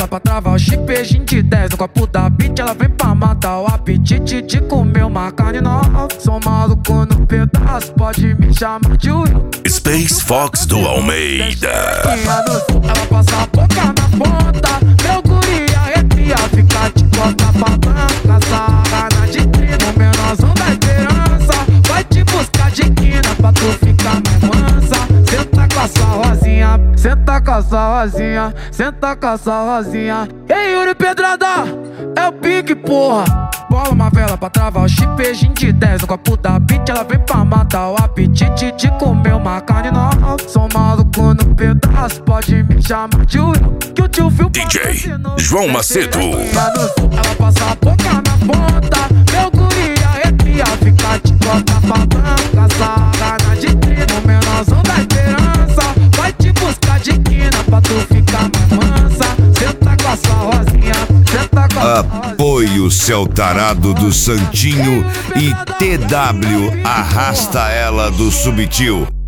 pra travar o chipejinho de 10. No copo da beat ela vem pra matar o apetite de comer uma carne nova. Sou maluco no pedaço, pode me chamar de Will. Space Fox do Almeida. Ela passa a boca na ponta, meu guri arrepia, fica de costa pra banca. Sarrana de trino, menorzão da esperança, vai te buscar de quina pra tu ficar mais mansa. Senta com a sua rosinha, senta com a sua rosinha, senta com a sua rosinha. Ei, Yuri Pedrada, é o pique, porra. Bola uma vela pra travar o chipejinho de 10. No copo da beat ela vem pra matar o apetite de comer uma carne nova. Sou maluco no pedaço, pode me chamar de Will. Que o tio Phil DJ João Macedo. Ela passa a boca na ponta, meu guri arrepia, fica de costa pra banca. Sarrana de trino, menorzão da esperança, vai te buscar de quina pra tu ficar mais mansa. Senta com a sua rosinha, senta com a sua rosinha. Apoio seu tarado do Santinho e TW arrasta ela do Subtil.